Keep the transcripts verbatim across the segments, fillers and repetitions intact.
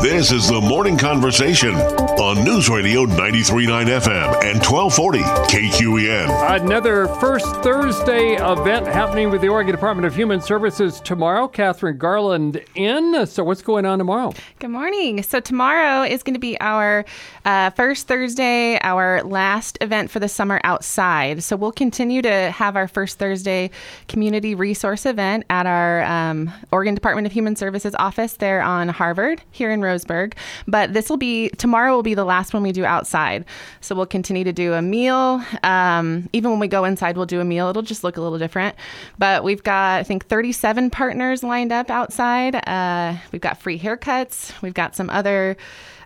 This is the Morning Conversation on News Radio ninety-three point nine F M and twelve forty K Q E N. Another First Thursday event happening with the Oregon Department of Human Services tomorrow. Catherine Garland in. So what's going on tomorrow? Good morning. So tomorrow is going to be our uh, First Thursday, our last event for the summer outside. So we'll continue to have our First Thursday community resource event at our um, Oregon Department of Human Services office there on Harvard here in Roseburg. But this will be, tomorrow will be the last one we do outside. So we'll continue to do a meal. Um, even when we go inside, we'll do a meal. It'll just look a little different. But we've got, I think, thirty-seven partners lined up outside. Uh, we've got free haircuts. We've got some other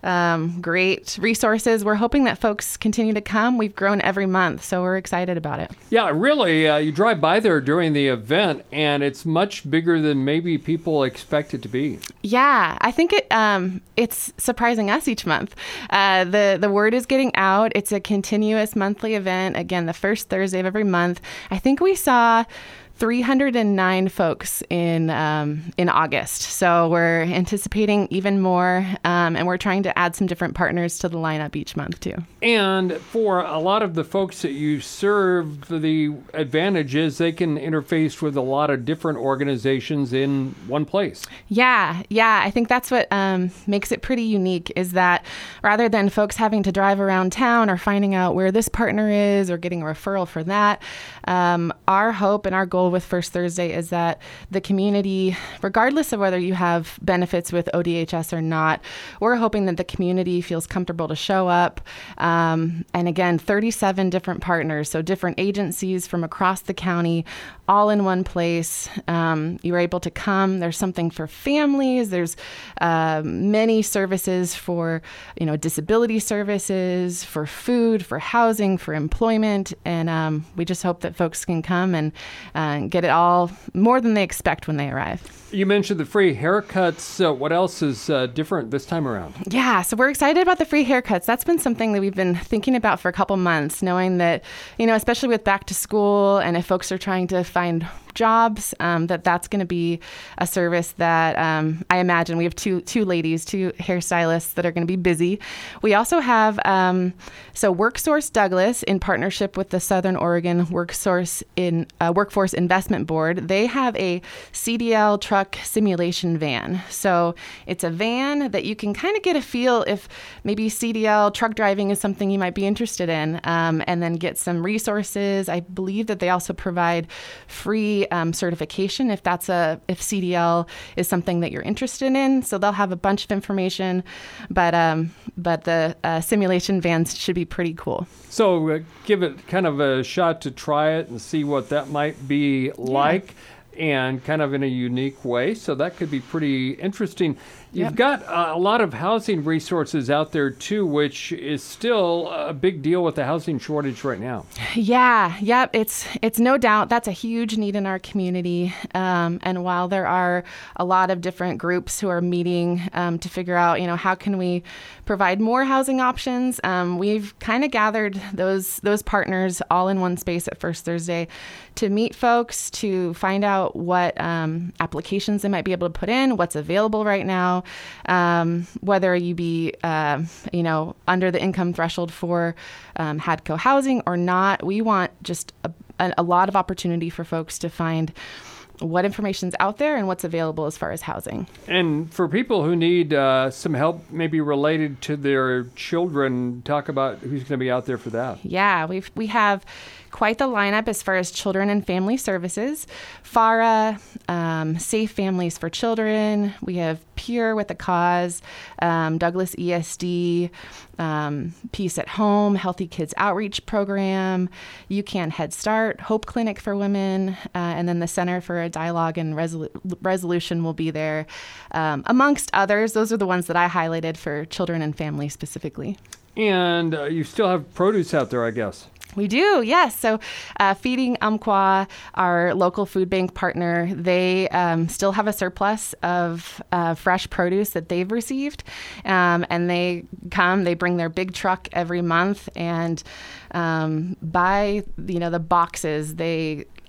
um, great resources. We're hoping that folks continue to come. We've grown every month, so we're excited about it. Yeah, really, uh, you drive by there during the event, and it's much bigger than maybe people expect it to be. Yeah, I think it um, it's surprising us each month. Uh, the, the word is getting out. It's a continuous monthly event. Again, the first Thursday of every month. I think we saw three hundred nine folks in um, in August. So we're anticipating even more, um, and we're trying to add some different partners to the lineup each month too. And for a lot of the folks that you serve, the advantage is they can interface with a lot of different organizations in one place. Yeah, yeah. I think that's what um, makes it pretty unique is that rather than folks having to drive around town or finding out where this partner is or getting a referral for that, um, our hope and our goal with First Thursday is that the community, regardless of whether you have benefits with O D H S or not, we're hoping that the community feels comfortable to show up. Um, and again, thirty-seven different partners, so different agencies from across the county, all in one place. Um, you're able to come. There's something for families. There's uh, many services for, you know, disability services, for food, for housing, for employment. And um, we just hope that folks can come and uh, get it all more than they expect when they arrive. You mentioned the free haircuts. Uh, what else is uh, different this time around? Yeah, so we're excited about the free haircuts. That's been something that we've been thinking about for a couple months, knowing that, you know, especially with back to school and if folks are trying to find jobs, um, that that's going to be a service that um, I imagine we have two two ladies, two hairstylists that are going to be busy. We also have, um, so WorkSource Douglas, in partnership with the Southern Oregon WorkSource in uh, Workforce Investment Board, they have a C D L truck simulation van. So it's a van that you can kind of get a feel if maybe C D L truck driving is something you might be interested in, um, and then get some resources. I believe that they also provide free Um, certification if that's a if C D L is something that you're interested in. So they'll have a bunch of information, but um, but the uh, simulation vans should be pretty cool. So uh, give it kind of a shot to try it and see what that might be like. Yeah. And kind of in a unique way. So that could be pretty interesting. You've yep. got uh, a lot of housing resources out there, too, which is still a big deal with the housing shortage right now. Yeah, yep. It's it's no doubt that's a huge need in our community. Um, and while there are a lot of different groups who are meeting um, to figure out, you know, how can we provide more housing options, um, we've kind of gathered those those partners all in one space at First Thursday to meet folks, to find out what um, applications they might be able to put in, what's available right now, um, whether you be, uh, you know, under the income threshold for um, H A D C O housing or not. We want just a, a lot of opportunity for folks to find what information's out there and what's available as far as housing. And for people who need uh, some help maybe related to their children, talk about who's going to be out there for that. Yeah, we've, we have quite the lineup as far as children and family services. FARA, um, Safe Families for Children. We have Pure with a Cause, um, Douglas E S D, um, Peace at Home, Healthy Kids Outreach Program, UCAN Head Start, Hope Clinic for Women, uh, and then the Center for a Dialogue and Resolu- Resolution will be there, um, amongst others. Those are the ones that I highlighted for children and family specifically. And uh, you still have produce out there, I guess. We do, yes. So uh, Feeding Umpqua, our local food bank partner, they um, still have a surplus of uh, fresh produce that they've received. Um, and they come, they bring their big truck every month and um, buy, you know, the boxes. They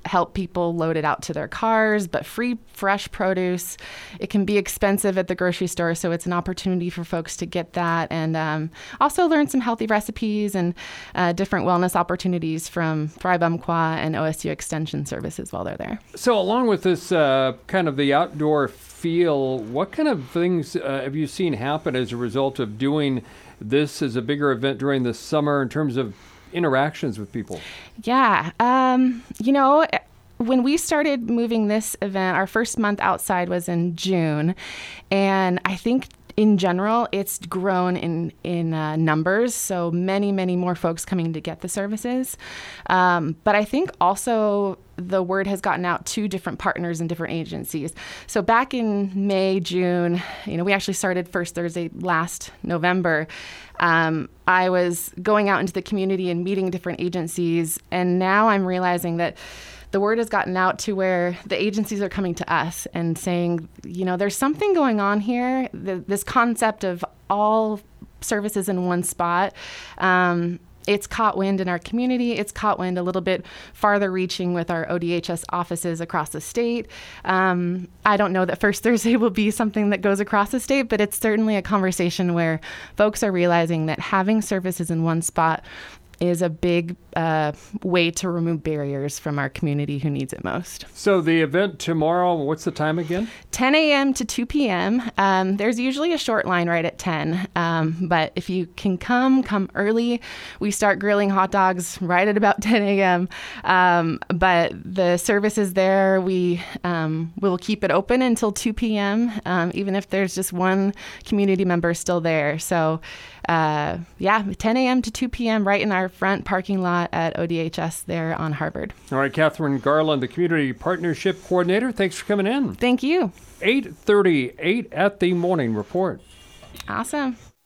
help people load it out to their cars, but free fresh produce. It can be expensive at the grocery store, so it's an opportunity for folks to get that and um, also learn some healthy recipes and uh, different wellness opportunities from Thrive Umpqua and O S U Extension Services while they're there. So along with this uh, kind of the outdoor feel, what kind of things uh, have you seen happen as a result of doing this as a bigger event during the summer in terms of interactions with people? Yeah. Um, you know, when we started moving this event, our first month outside was in June. And I think in general, it's grown in, in uh, numbers. So many, many more folks coming to get the services. Um, but I think also the word has gotten out to different partners and different agencies. So back in May, June, you know, we actually started First Thursday last November. Um, I was going out into the community and meeting different agencies. And now I'm realizing that the word has gotten out to where the agencies are coming to us and saying, you know, there's something going on here. The, this concept of all services in one spot. Um, It's caught wind in our community. It's caught wind a little bit farther reaching with our O D H S offices across the state. Um, I don't know that First Thursday will be something that goes across the state, but it's certainly a conversation where folks are realizing that having services in one spot is a big uh, way to remove barriers from our community who needs it most. So the event tomorrow, what's the time again? ten a.m. to two p.m. Um, there's usually a short line right at ten, um, but if you can come, come early. We start grilling hot dogs right at about ten a.m., um, but the service is there. We um, will keep it open until two p.m., um, even if there's just one community member still there. So uh, yeah, ten a.m. to two p.m. right in our front parking lot at O D H S there on Harvard. All right, Catherine Garland, the Community Partnership Coordinator, thanks for coming in. Thank you. eight thirty-eight at the Morning Report. Awesome.